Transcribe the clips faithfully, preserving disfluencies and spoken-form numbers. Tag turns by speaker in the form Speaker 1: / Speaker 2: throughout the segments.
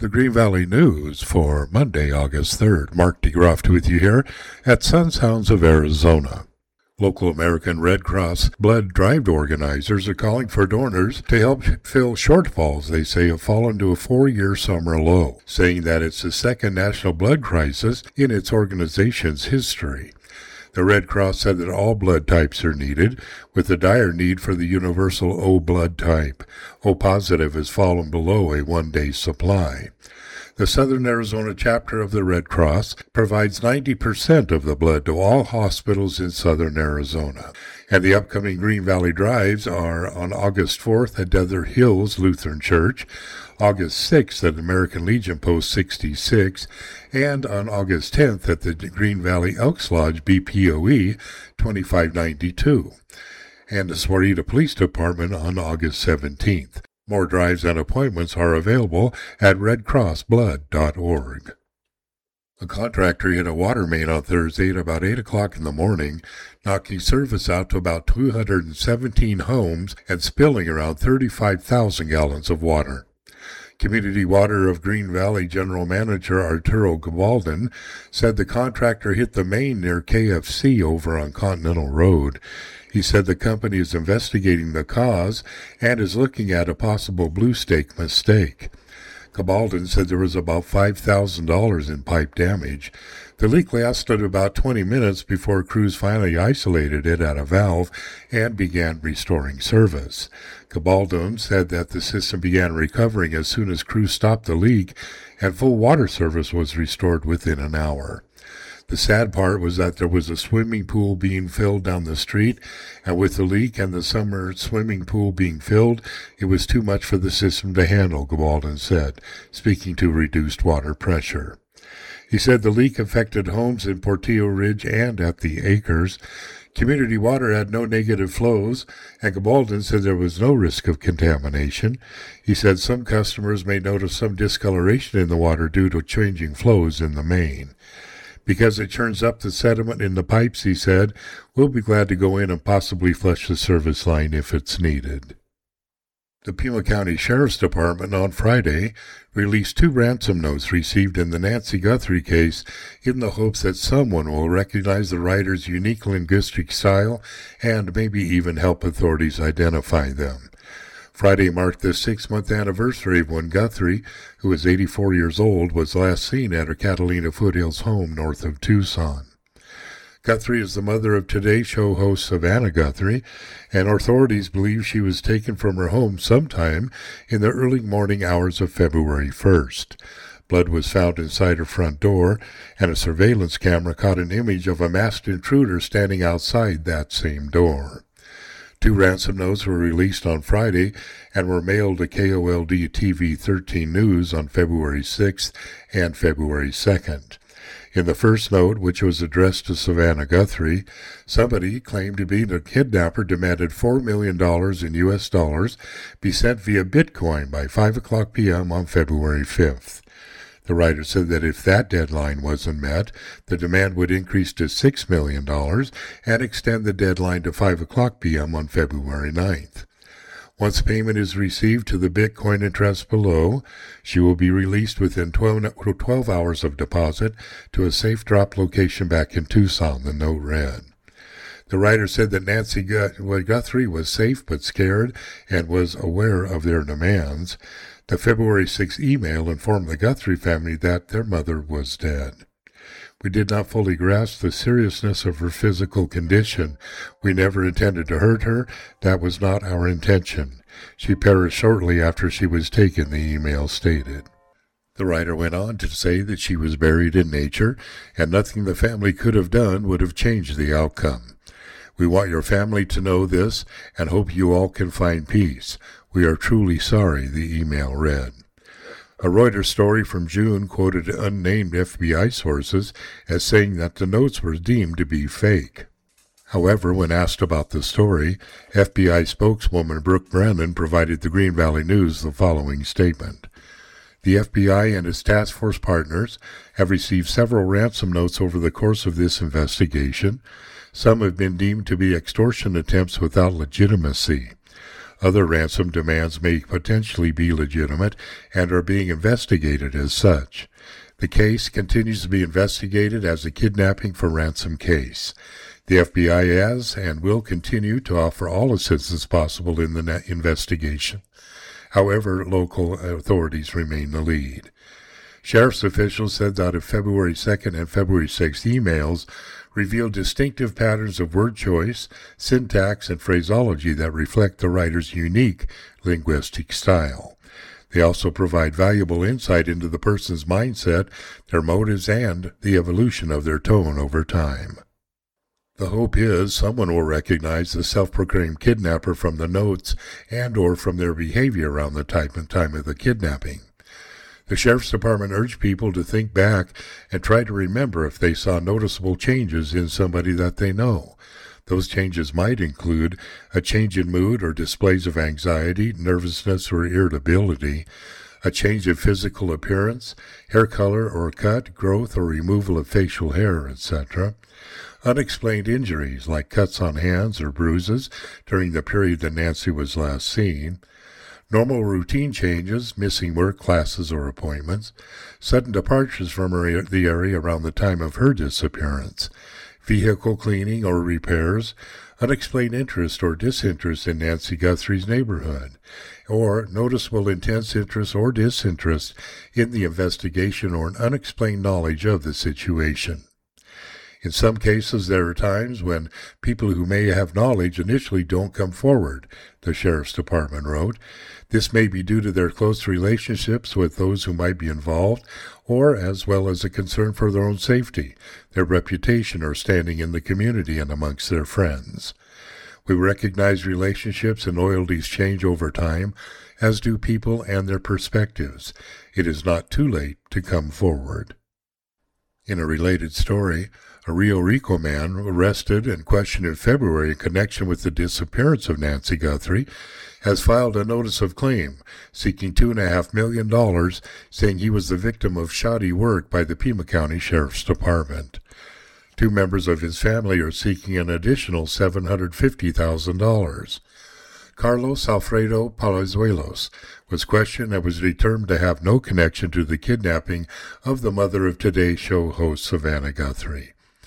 Speaker 1: The Green Valley News for Monday, August third. Mark DeGroft with you here at Sun Sounds of Arizona. Local American Red Cross blood drive organizers are calling for donors to help fill shortfalls they say have fallen to a four-year summer low, saying that it's the second national blood crisis in its organization's history. The Red Cross said that all blood types are needed, with a dire need for the universal O blood type. O positive has fallen below a one-day supply. The Southern Arizona chapter of the Red Cross provides ninety percent of the blood to all hospitals in southern Arizona. And the upcoming Green Valley Drives are on August fourth at Desert Hills Lutheran Church, August sixth at American Legion Post sixty-six, and on August tenth at the Green Valley Elks Lodge B P O E twenty-five ninety-two, and the Sahuarita Police Department on August seventeenth. More drives and appointments are available at red cross blood dot org. A contractor hit a water main on Thursday at about eight o'clock in the morning, knocking service out to about two hundred seventeen homes and spilling around thirty-five thousand gallons of water. Community Water of Green Valley General Manager Arturo Gabaldon said the contractor hit the main near K F C over on Continental Road. He said the company is investigating the cause and is looking at a possible blue stake mistake. Gabaldon said there was about five thousand dollars in pipe damage. The leak lasted about twenty minutes before crews finally isolated it at a valve and began restoring service. Gabaldon said that the system began recovering as soon as crews stopped the leak, and full water service was restored within an hour. The sad part was that there was a swimming pool being filled down the street, and with the leak and the summer swimming pool being filled, it was too much for the system to handle, Gabaldon said, speaking to reduced water pressure. He said the leak affected homes in Portillo Ridge and at the Acres. Community Water had no negative flows, and Gabaldon said there was no risk of contamination. He said some customers may notice some discoloration in the water due to changing flows in the main. Because it churns up the sediment in the pipes, he said, we'll be glad to go in and possibly flush the service line if it's needed. The Pima County Sheriff's Department on Friday released two ransom notes received in the Nancy Guthrie case in the hopes that someone will recognize the writer's unique linguistic style and maybe even help authorities identify them. Friday marked the six-month anniversary of when Guthrie, who was eighty-four years old, was last seen at her Catalina Foothills home north of Tucson. Guthrie is the mother of Today Show host Savannah Guthrie, and authorities believe she was taken from her home sometime in the early morning hours of February first. Blood was found inside her front door, and a surveillance camera caught an image of a masked intruder standing outside that same door. Two ransom notes were released on Friday and were mailed to K O L D T V thirteen News on February sixth and February second. In the first note, which was addressed to Savannah Guthrie, somebody claimed to be the kidnapper demanded four million dollars in U S dollars be sent via Bitcoin by five o'clock p.m. on February fifth. The writer said that if that deadline wasn't met, the demand would increase to six million dollars and extend the deadline to five o'clock p.m. on February ninth. Once payment is received to the Bitcoin address below, she will be released within twelve hours of deposit to a safe drop location back in Tucson, the note read. The writer said that Nancy Guthrie was safe but scared and was aware of their demands. The February sixth email informed the Guthrie family that their mother was dead. We did not fully grasp the seriousness of her physical condition. We never intended to hurt her. That was not our intention. She perished shortly after she was taken, the email stated. The writer went on to say that she was buried in nature, and nothing the family could have done would have changed the outcome. We want your family to know this and hope you all can find peace. We are truly sorry, the email read. A Reuters story from June quoted unnamed F B I sources as saying that the notes were deemed to be fake. However, when asked about the story, F B I spokeswoman Brooke Brennan provided the Green Valley News the following statement. The F B I and its task force partners have received several ransom notes over the course of this investigation. Some have been deemed to be extortion attempts without legitimacy. Other ransom demands may potentially be legitimate and are being investigated as such. The case continues to be investigated as a kidnapping for ransom case. The F B I has and will continue to offer all assistance possible in the investigation. However, local authorities remain the lead. Sheriff's officials said that of February second and February sixth emails revealed distinctive patterns of word choice, syntax, and phraseology that reflect the writer's unique linguistic style. They also provide valuable insight into the person's mindset, their motives, and the evolution of their tone over time. The hope is someone will recognize the self-proclaimed kidnapper from the notes and or from their behavior around the time and time of the kidnapping. The Sheriff's Department urged people to think back and try to remember if they saw noticeable changes in somebody that they know. Those changes might include a change in mood or displays of anxiety, nervousness, or irritability, a change in physical appearance, hair color or cut, growth or removal of facial hair, et cetera, unexplained injuries like cuts on hands or bruises during the period that Nancy was last seen, normal routine changes, missing work, classes, or appointments, sudden departures from her, the area around the time of her disappearance, vehicle cleaning or repairs, unexplained interest or disinterest in Nancy Guthrie's neighborhood, or noticeable intense interest or disinterest in the investigation or an unexplained knowledge of the situation. In some cases, there are times when people who may have knowledge initially don't come forward, the Sheriff's Department wrote. This may be due to their close relationships with those who might be involved, or as well as a concern for their own safety, their reputation, or standing in the community and amongst their friends. We recognize relationships and loyalties change over time, as do people and their perspectives. It is not too late to come forward. In a related story, a Rio Rico man arrested and questioned in February in connection with the disappearance of Nancy Guthrie has filed a notice of claim seeking two and a half million dollars, saying he was the victim of shoddy work by the Pima County Sheriff's Department. Two members of his family are seeking an additional seven hundred fifty thousand dollars. Carlos Alfredo Palazuelos was questioned and was determined to have no connection to the kidnapping of the mother of Today Show host Savannah Guthrie.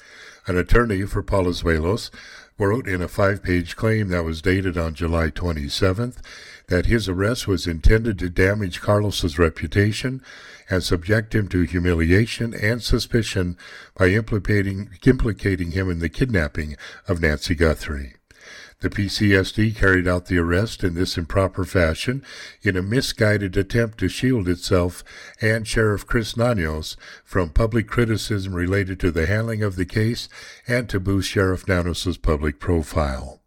Speaker 1: An attorney for Palazuelos wrote in a five-page claim that was dated on July twenty-seventh that his arrest was intended to damage Carlos's reputation and subject him to humiliation and suspicion by implicating, implicating him in the kidnapping of Nancy Guthrie. The P C S D carried out the arrest in this improper fashion in a misguided attempt to shield itself and Sheriff Chris Nanos from public criticism related to the handling of the case and to boost Sheriff Nanos' public profile.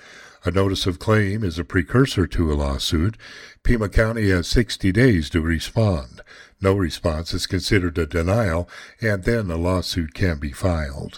Speaker 1: A notice of claim is a precursor to a lawsuit. Pima County has sixty days to respond. No response is considered a denial, and then a lawsuit can be filed.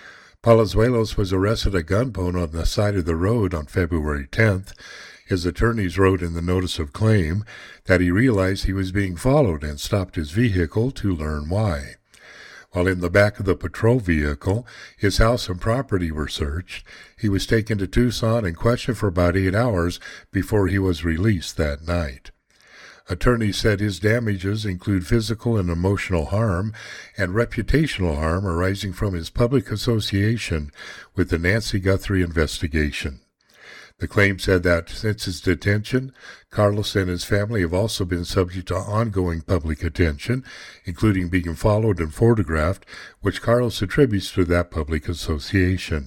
Speaker 1: Palazuelos was arrested at gunpoint on the side of the road on February tenth. His attorneys wrote in the notice of claim that he realized he was being followed and stopped his vehicle to learn why. While in the back of the patrol vehicle, his house and property were searched. He was taken to Tucson and questioned for about eight hours before he was released that night. Attorneys said his damages include physical and emotional harm and reputational harm arising from his public association with the Nancy Guthrie investigation. The claim said that since his detention, Carlos and his family have also been subject to ongoing public attention, including being followed and photographed, which Carlos attributes to that public association.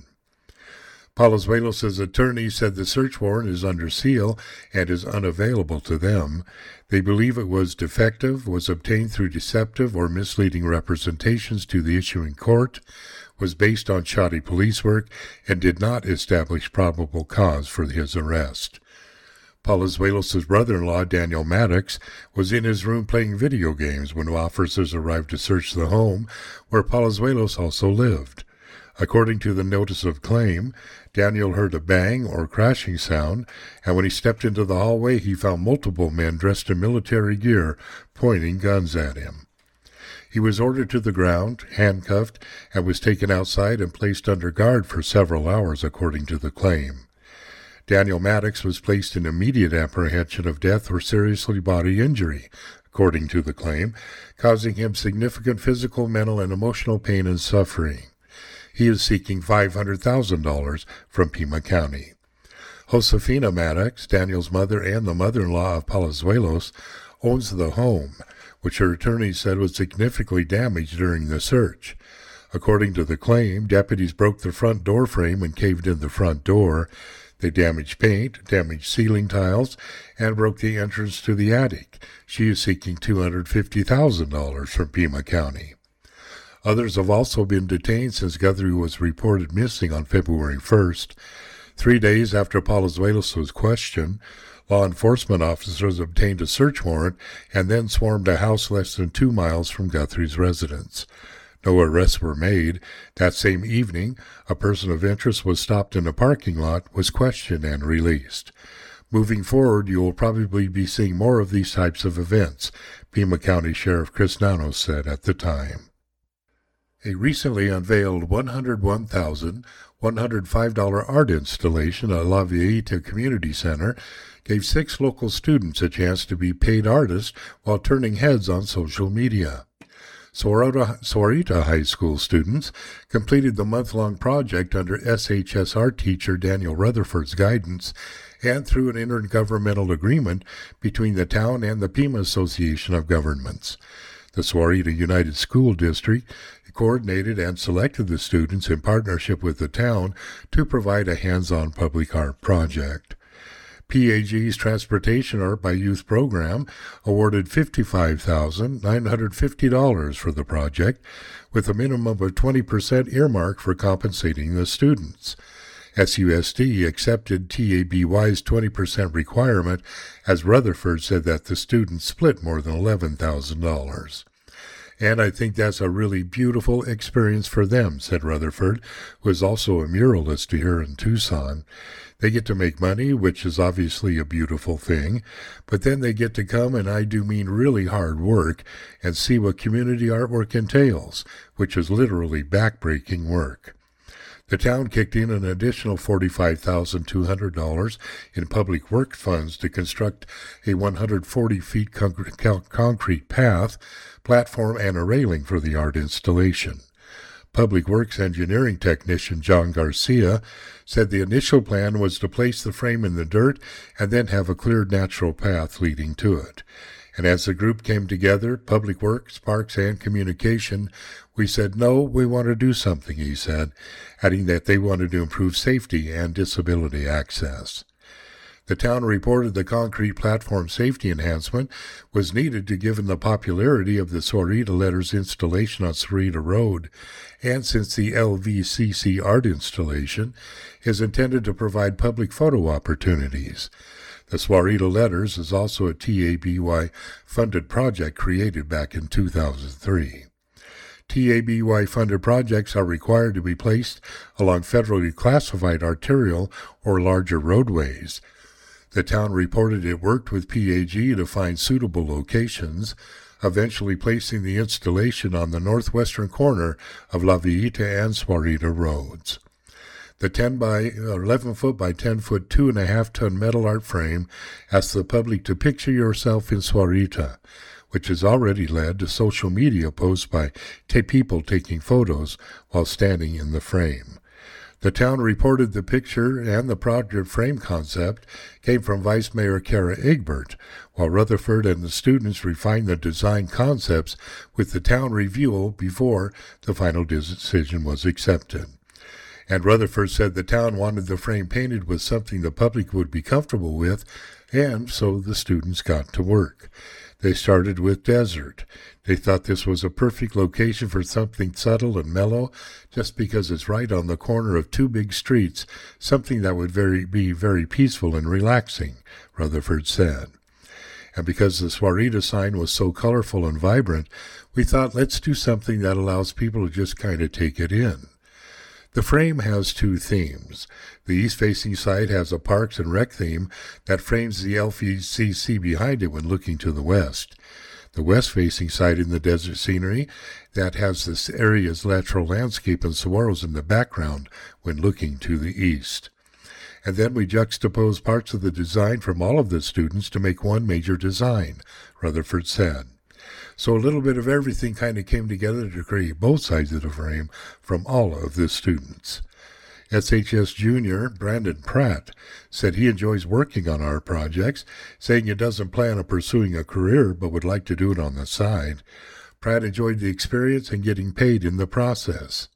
Speaker 1: Palazuelos' attorney said the search warrant is under seal and is unavailable to them. They believe it was defective, was obtained through deceptive or misleading representations to the issuing court, was based on shoddy police work, and did not establish probable cause for his arrest. Palazuelos' brother-in-law, Daniel Maddox, was in his room playing video games when officers arrived to search the home where Palazuelos also lived. According to the notice of claim, Daniel heard a bang or crashing sound, and when he stepped into the hallway, he found multiple men dressed in military gear pointing guns at him. He was ordered to the ground, handcuffed, and was taken outside and placed under guard for several hours, according to the claim. Daniel Maddox was placed in immediate apprehension of death or serious bodily injury, according to the claim, causing him significant physical, mental, and emotional pain and suffering. He is seeking five hundred thousand dollars from Pima County. Josefina Maddox, Daniel's mother and the mother-in-law of Palazuelos, owns the home, which her attorney said was significantly damaged during the search. According to the claim, deputies broke the front door frame and caved in the front door. They damaged paint, damaged ceiling tiles, and broke the entrance to the attic. She is seeking two hundred fifty thousand dollars from Pima County. Others have also been detained since Guthrie was reported missing on February first. Three days after Palazuelos was questioned, law enforcement officers obtained a search warrant and then swarmed a house less than two miles from Guthrie's residence. No arrests were made. That same evening, a person of interest was stopped in a parking lot, was questioned, and released. Moving forward, you will probably be seeing more of these types of events, Pima County Sheriff Chris Nanos said at the time. A recently unveiled one hundred one thousand one hundred five dollars art installation at La Villita Community Center gave six local students a chance to be paid artists while turning heads on social media. Sahuarita High School students completed the month-long project under S H S art teacher Daniel Rutherford's guidance and through an intergovernmental agreement between the town and the Pima Association of Governments. The Sahuarita United School District coordinated and selected the students in partnership with the town to provide a hands-on public art project. P A G's Transportation Art by Youth program awarded fifty-five thousand nine hundred fifty dollars for the project, with a minimum of twenty percent earmarked for compensating the students. S U S D accepted T A B Y's twenty percent requirement, as Rutherford said that the students split more than eleven thousand dollars. And I think that's a really beautiful experience for them, said Rutherford, who is also a muralist here in Tucson. They get to make money, which is obviously a beautiful thing, but then they get to come, and I do mean really hard work, and see what community artwork entails, which is literally backbreaking work. The town kicked in an additional forty-five thousand two hundred dollars in public works funds to construct a one hundred forty feet concrete path, platform, and a railing for the art installation. Public Works engineering technician John Garcia said the initial plan was to place the frame in the dirt and then have a cleared natural path leading to it. And as the group came together, Public Works, Parks, and Communication, we said, no, we want to do something, he said, adding that they wanted to improve safety and disability access. The town reported the concrete platform safety enhancement was needed to given the popularity of the Sahuarita Letters installation on Sahuarita Road, and since the L V C C art installation is intended to provide public photo opportunities. The Sahuarita Letters is also a T A B Y-funded project created back in two thousand three. T A B Y-funded projects are required to be placed along federally classified arterial or larger roadways. The town reported it worked with P A G to find suitable locations, eventually placing the installation on the northwestern corner of La Villita and Sahuarita roads. The ten by eleven foot by ten foot two and a half ton metal art frame asks the public to picture yourself in Sahuarita, which has already led to social media posts by t- people taking photos while standing in the frame. The town reported the picture and the project frame concept came from Vice Mayor Kara Egbert, while Rutherford and the students refined the design concepts with the town review before the final decision was accepted. And Rutherford said the town wanted the frame painted with something the public would be comfortable with, and so the students got to work. They started with desert. They thought this was a perfect location for something subtle and mellow, just because it's right on the corner of two big streets, something that would very, be very peaceful and relaxing, Rutherford said. And because the Sahuarita sign was so colorful and vibrant, we thought, let's do something that allows people to just kind of take it in. The frame has two themes. The east-facing side has a Parks and Rec theme that frames the L V C C behind it when looking to the west. The west-facing side in the desert scenery that has this area's natural landscape and saguaros in the background when looking to the east. and then we juxtaposed parts of the design from all of the students to make one major design, Rutherford said. So a little bit of everything kind of came together to create both sides of the frame from all of the students. S H S Junior Brandon Pratt said he enjoys working on art projects, saying he doesn't plan on pursuing a career but would like to do it on the side. Pratt enjoyed the experience and getting paid in the process.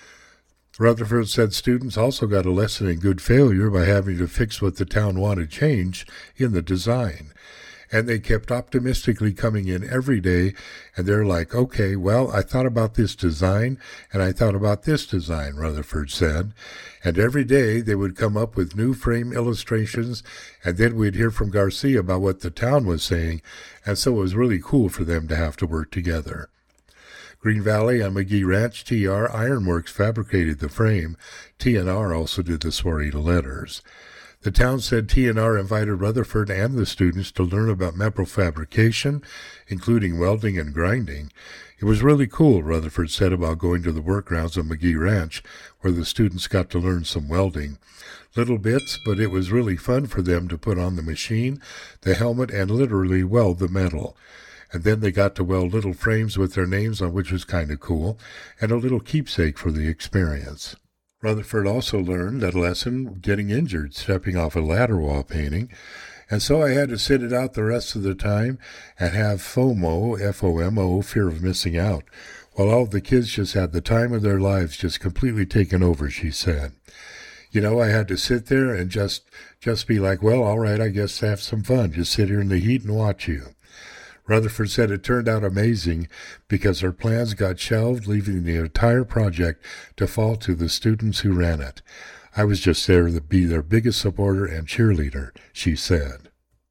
Speaker 1: Rutherford said students also got a lesson in good failure by having to fix what the town wanted changed in the design. And they kept optimistically coming in every day, and they're like, okay, well, I thought about this design, and I thought about this design, Rutherford said. And every day they would come up with new frame illustrations, and then we'd hear from Garcia about what the town was saying, and so it was really cool for them to have to work together. Green Valley and McGee Ranch T R Ironworks fabricated the frame. T N R also did the Swarita letters. The town said T N R invited Rutherford and the students to learn about metal fabrication, including welding and grinding. It was really cool, Rutherford said about going to the workgrounds of McGee Ranch, where the students got to learn some welding. Little bits, but it was really fun for them to put on the machine, the helmet, and literally weld the metal. And then they got to weld little frames with their names on, which was kind of cool, and a little keepsake for the experience. Rutherford also learned that lesson getting injured stepping off a ladder while painting, and so I had to sit it out the rest of the time and have FOMO, F O M O, fear of missing out, while all the kids just had the time of their lives just completely taken over, she said. You know, I had to sit there and just, just be like, well, all right, I guess have some fun, just sit here in the heat and watch you. Rutherford said it turned out amazing because her plans got shelved, leaving the entire project to fall to the students who ran it. I was just there to be their biggest supporter and cheerleader, she said.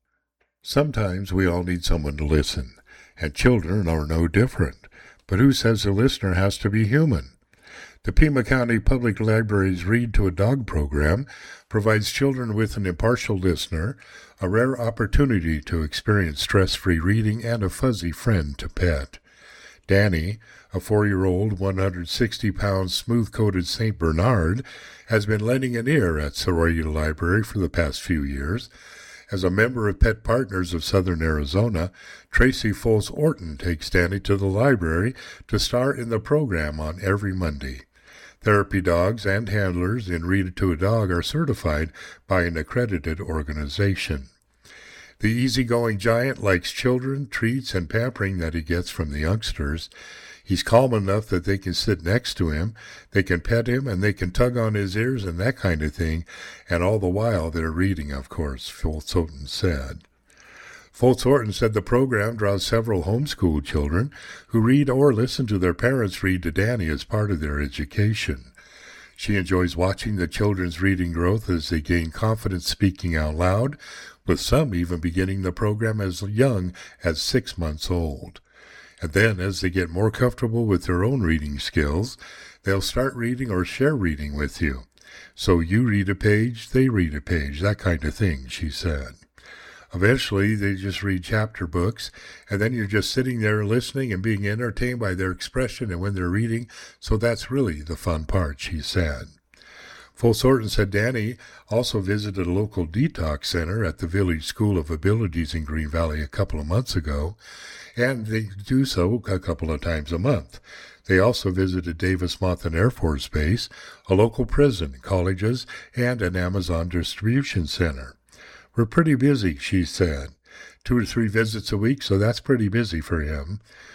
Speaker 1: Sometimes we all need someone to listen, and children are no different. But who says the listener has to be human? The Pima County Public Library's Read to a Dog program provides children with an impartial listener, a rare opportunity to experience stress-free reading, and a fuzzy friend to pet. Danny, a four-year-old, one hundred sixty pound smooth-coated Saint Bernard, has been lending an ear at Swarita Library for the past few years. As a member of Pet Partners of Southern Arizona, Tracy Foles-Orton takes Danny to the library to star in the program on every Monday. Therapy dogs and handlers in Read to a Dog are certified by an accredited organization. The easygoing giant likes children, treats, and pampering that he gets from the youngsters. He's calm enough that they can sit next to him, they can pet him, and they can tug on his ears and that kind of thing, and all the while they're reading, of course, Foles-Orton said. Foles-Orton said the program draws several homeschool children who read or listen to their parents read to Danny as part of their education. She enjoys watching the children's reading growth as they gain confidence speaking out loud, with some even beginning the program as young as six months old. And then, as they get more comfortable with their own reading skills, they'll start reading or share reading with you. So you read a page, they read a page, that kind of thing, she said. Eventually, they just read chapter books, and then you're just sitting there listening and being entertained by their expression and when they're reading, so that's really the fun part, she said. Foles-Orton said Danny also visited a local detox center at the Village School of Abilities in Green Valley a couple of months ago, and they do so a couple of times a month. They also visited Davis-Monthan Air Force Base, a local prison, colleges, and an Amazon distribution center. We're pretty busy, she said. Two or three visits a week, so that's pretty busy for him.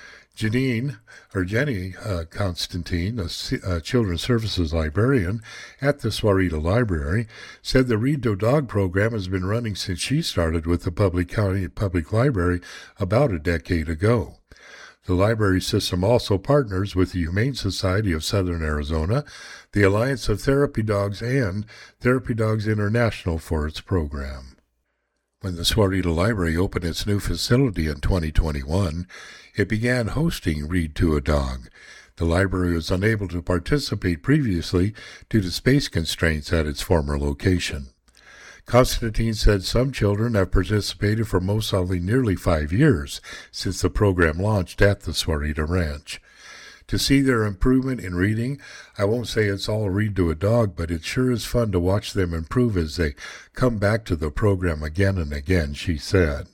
Speaker 1: Janine, or Jenny uh, Constantine, a, a children's services librarian at the Swarita Library, said the Read to a Dog program has been running since she started with the Public County Public Library about a decade ago. The library system also partners with the Humane Society of Southern Arizona, the Alliance of Therapy Dogs, and Therapy Dogs International for its program. When the Swarita Library opened its new facility in twenty twenty-one, it began hosting Read to a Dog. The library was unable to participate previously due to space constraints at its former location. Constantine said some children have participated for most of nearly five years since the program launched at the Swarita Ranch. To see their improvement in reading, I won't say it's all read to a dog, but it sure is fun to watch them improve as they come back to the program again and again, she said.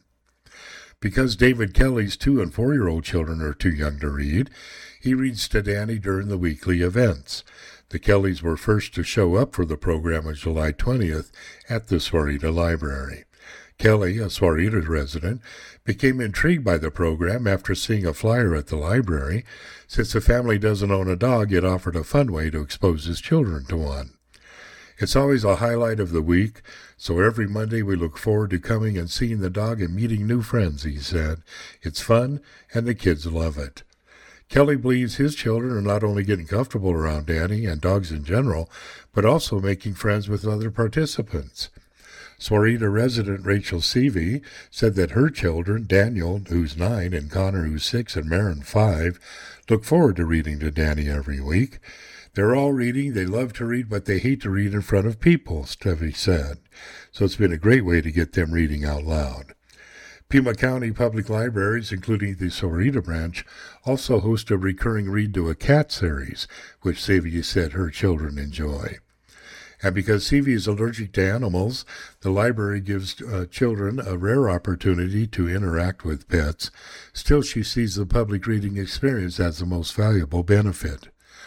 Speaker 1: Because David Kelly's two and four-year-old children are too young to read, he reads to Danny during the weekly events. The Kellys were first to show up for the program on July twentieth at the Sahuarita Library. Kelly, a Sahuarita resident, became intrigued by the program after seeing a flyer at the library. Since the family doesn't own a dog, it offered a fun way to expose his children to one. It's always a highlight of the week, so every Monday we look forward to coming and seeing the dog and meeting new friends, he said. It's fun, and the kids love it. Kelly believes his children are not only getting comfortable around Danny and dogs in general, but also making friends with other participants. Sahuarita resident Rachel Seavey said that her children, Daniel, who's nine, and Connor, who's six, and Marin, five, look forward to reading to Danny every week. They're all reading. They love to read, but they hate to read in front of people, Stevie said. So it's been a great way to get them reading out loud. Pima County Public Libraries, including the Sahuarita branch, also host a recurring Read to a Cat series, which Seavey said her children enjoy. And because Seavey is allergic to animals, the library gives uh, children a rare opportunity to interact with pets. Still, she sees the public reading experience as the most valuable benefit.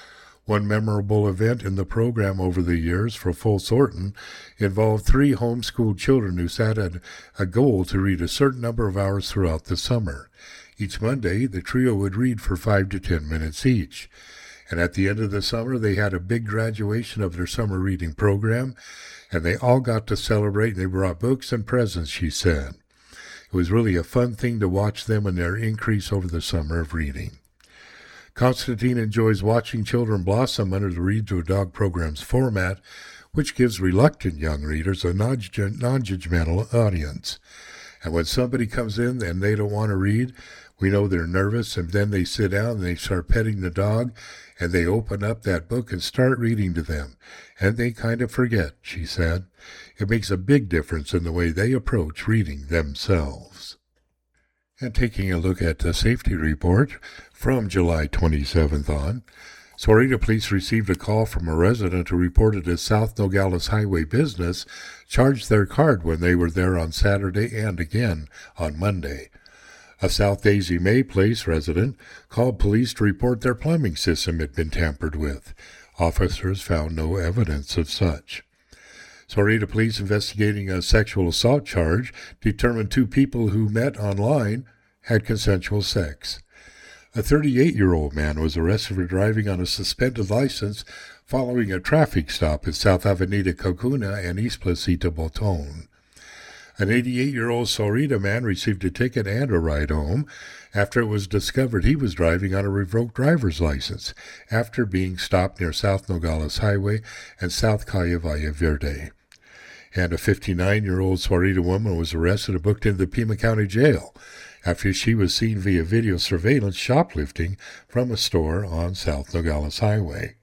Speaker 1: One memorable event in the program over the years for Full Sortin involved three homeschooled children who set a, a goal to read a certain number of hours throughout the summer. Each Monday, the trio would read for five to ten minutes each. And at the end of the summer, they had a big graduation of their summer reading program, and they all got to celebrate, and they brought books and presents, she said. It was really a fun thing to watch them and their increase over the summer of reading. Constantine enjoys watching children blossom under the Read to a Dog program's format, which gives reluctant young readers a non-judgmental audience. And when somebody comes in and they don't want to read, we know they're nervous, and then they sit down and they start petting the dog, and they open up that book and start reading to them. And they kind of forget, she said. It makes a big difference in the way they approach reading themselves. And taking a look at the safety report from July twenty-seventh on, Sahuarita police received a call from a resident who reported a South Nogales Highway business charged their card when they were there on Saturday and again on Monday. A South Daisy May Place resident called police to report their plumbing system had been tampered with. Officers found no evidence of such. Sahuarita police investigating a sexual assault charge determined two people who met online had consensual sex. A thirty-eight-year-old man was arrested for driving on a suspended license following a traffic stop at South Avenida Cocuna and East Placita Boton. An eighty-eight-year-old Sahuarita man received a ticket and a ride home after it was discovered he was driving on a revoked driver's license after being stopped near South Nogales Highway and South Calle Valle Verde. And a fifty-nine-year-old Sahuarita woman was arrested and booked into the Pima County Jail after she was seen via video surveillance shoplifting from a store on South Nogales Highway.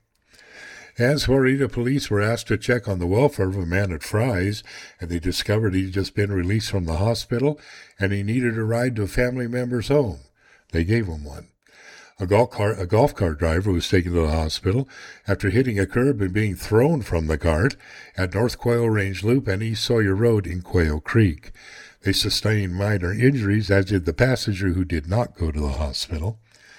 Speaker 1: And Sahuarita police were asked to check on the welfare of a man at Fry's, and they discovered he'd just been released from the hospital and he needed a ride to a family member's home. They gave him one. A golf cart, a golf cart driver was taken to the hospital after hitting a curb and being thrown from the cart at North Quail Range Loop and East Sawyer Road in Quail Creek. They sustained minor injuries, as did the passenger who did not go to the hospital.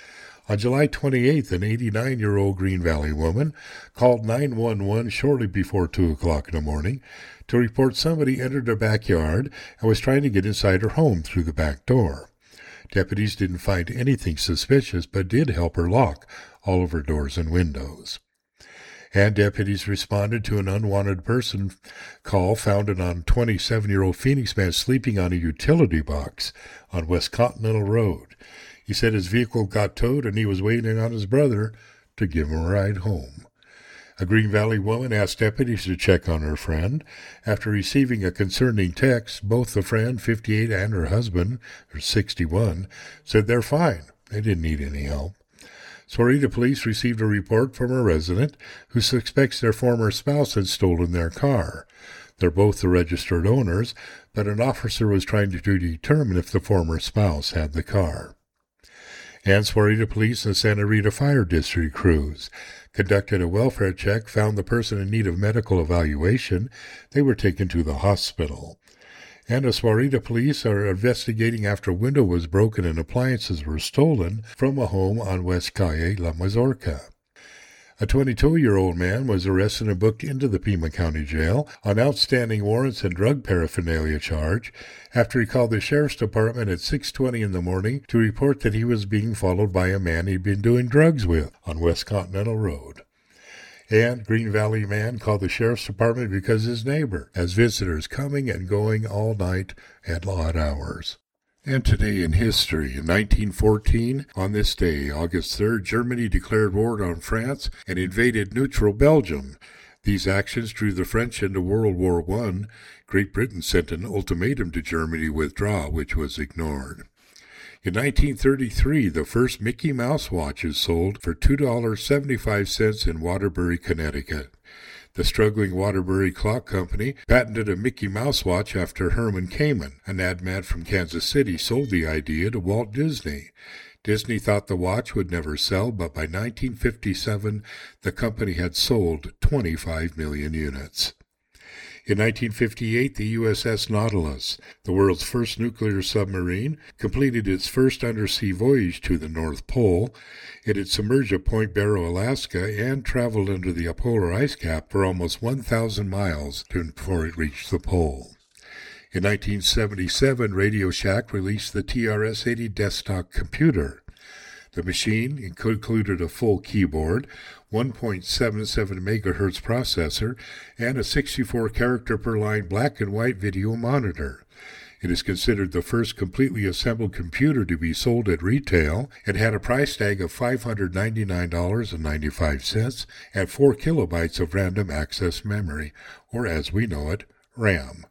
Speaker 1: On July twenty-eighth, an eighty-nine-year-old Green Valley woman called nine one one shortly before two o'clock in the morning to report somebody entered her backyard and was trying to get inside her home through the back door. Deputies didn't find anything suspicious, but did help her lock all of her doors and windows. And deputies responded to an unwanted person call found on a twenty-seven-year-old Phoenix man sleeping on a utility box on West Continental Road. He said his vehicle got towed and he was waiting on his brother to give him a ride home. A Green Valley woman asked deputies to check on her friend. After receiving a concerning text, both the friend, fifty-eight, and her husband, who is sixty-one, said they're fine. They didn't need any help. Sahuarita police received a report from a resident who suspects their former spouse had stolen their car. They're both the registered owners, but an officer was trying to determine if the former spouse had the car. and Sahuarita Police and Santa Rita Fire District crews conducted a welfare check, found the person in need of medical evaluation. They were taken to the hospital. And the Sahuarita Police are investigating after a window was broken and appliances were stolen from a home on West Calle, La Mazorca. A twenty-two-year-old man was arrested and booked into the Pima County Jail on outstanding warrants and drug paraphernalia charge after he called the Sheriff's Department at six twenty in the morning to report that he was being followed by a man he'd been doing drugs with on West Continental Road. And Green Valley man called the Sheriff's Department because his neighbor has visitors coming and going all night at odd hours. And today in history, in nineteen fourteen, on this day, August third, Germany declared war on France and invaded neutral Belgium. These actions drew the French into World War One. Great Britain sent an ultimatum to Germany to withdraw, which was ignored. In nineteen thirty-three, the first Mickey Mouse watches sold for two dollars and seventy-five cents in Waterbury, Connecticut. The struggling Waterbury Clock Company patented a Mickey Mouse watch after Herman Kamen. An ad man from Kansas City sold the idea to Walt Disney. Disney thought the watch would never sell, but by nineteen fifty-seven, the company had sold twenty-five million units. In nineteen fifty-eight, the U S S Nautilus, the world's first nuclear submarine, completed its first undersea voyage to the North Pole. It had submerged at Point Barrow, Alaska, and traveled under the polar ice cap for almost one thousand miles before it reached the pole. In nineteen seventy-seven, Radio Shack released the T R S eighty desktop computer. The machine included a full keyboard, one point seven seven megahertz processor, and a sixty-four character per line black and white video monitor. It is considered the first completely assembled computer to be sold at retail. It had a price tag of five hundred ninety-nine dollars and ninety-five cents and four kilobytes of random access memory, or as we know it, RAM.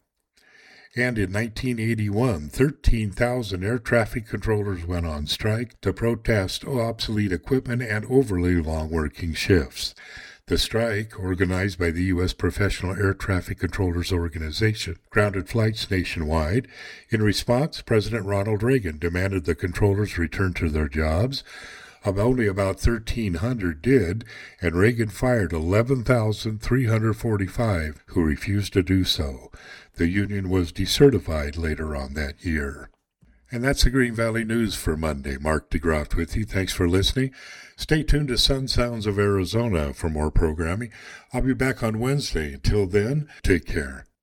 Speaker 1: And in nineteen eighty-one, thirteen thousand air traffic controllers went on strike to protest obsolete equipment and overly long working shifts. The strike, organized by the U S Professional Air Traffic Controllers Organization, grounded flights nationwide. In response, President Ronald Reagan demanded the controllers return to their jobs. Only about thirteen hundred did, and Reagan fired eleven thousand three hundred forty-five who refused to do so. The union was decertified later on that year. And that's the Green Valley News for Monday. Mark DeGroft with you. Thanks for listening. Stay tuned to Sun Sounds of Arizona for more programming. I'll be back on Wednesday. Until then, take care.